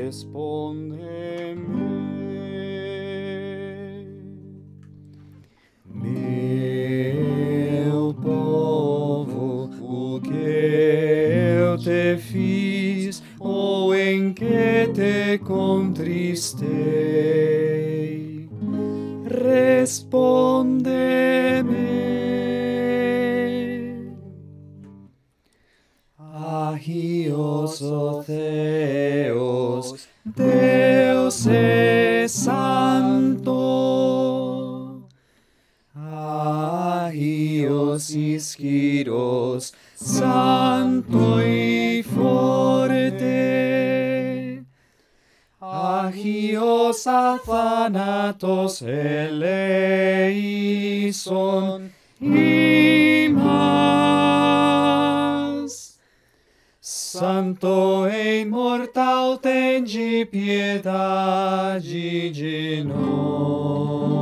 Meu povo, o que eu te fiz, ou em que te contristei? Responde-me. Agios o Theos, Deus é santo. Agios Iskyros, santo e forte. Agios Athanatos eleison, imas. Santo e imortal, tende piedade de nós.